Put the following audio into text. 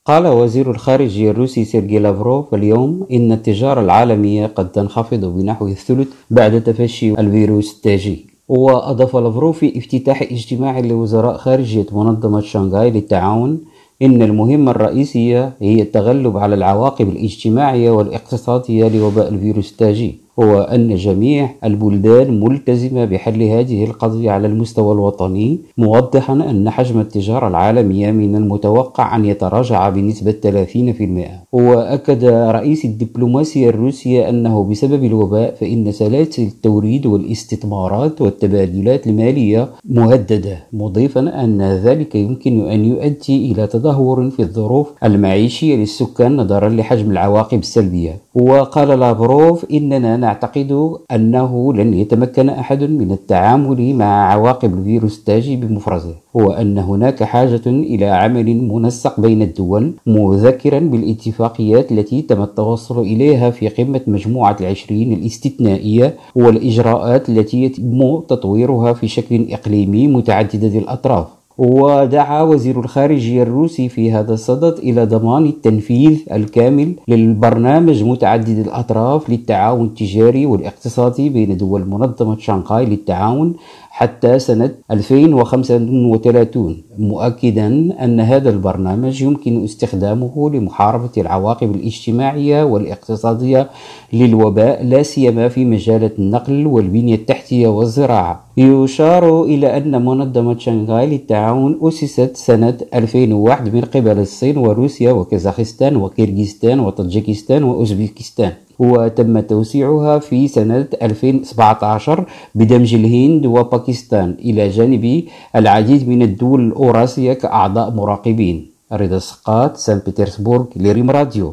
قال وزير الخارجية الروسي سيرجي لافروف اليوم إن التجارة العالمية قد تنخفض بنحو الثلث بعد تفشي الفيروس التاجي. وأضاف لافروف في افتتاح اجتماع لوزراء خارجية منظمة شنغهاي للتعاون إن المهمة الرئيسية هي التغلب على العواقب الاجتماعية والاقتصادية لوباء الفيروس التاجي، وأن جميع البلدان ملتزمة بحل هذه القضية على المستوى الوطني، موضحا أن حجم التجارة العالمية من المتوقع أن يتراجع بنسبة 30%. وأكد رئيس الدبلوماسية الروسية أنه بسبب الوباء فإن سلاسل التوريد والاستثمارات والتبادلات المالية مهددة، مضيفا أن ذلك يمكن أن يؤدي إلى تدهور في الظروف المعيشية للسكان نظرا لحجم العواقب السلبية. وقال لافروف إننا نعتقد أنه لن يتمكن أحد من التعامل مع عواقب الفيروس التاجي بمفرده، وأن هناك حاجة إلى عمل منسق بين الدول، مذكرا بالاتفاقيات التي تم التوصل إليها في قمة مجموعة العشرين الاستثنائية والإجراءات التي يتم تطويرها في شكل إقليمي متعددة الأطراف. ودعا وزير الخارجية الروسي في هذا الصدد إلى ضمان التنفيذ الكامل للبرنامج متعدد الأطراف للتعاون التجاري والاقتصادي بين دول منظمة شنغهاي للتعاون حتى سنة 2035، مؤكدا أن هذا البرنامج يمكن استخدامه لمحاربة العواقب الاجتماعية والاقتصادية للوباء، لا سيما في مجالات النقل والبنية التحتية والزراعة. يشار إلى أن منظمة شنغهاي للتعاون أسست سنة 2001 من قبل الصين وروسيا وكازاخستان وكيرغيزستان وطاجيكستان وأوزبكستان، وتم توسيعها في سنة 2017 بدمج الهند وباكستان إلى جانب العديد من الدول الأوراسية كأعضاء مراقبين. رضا السقاط، سان بطرسبورغ، لريم راديو.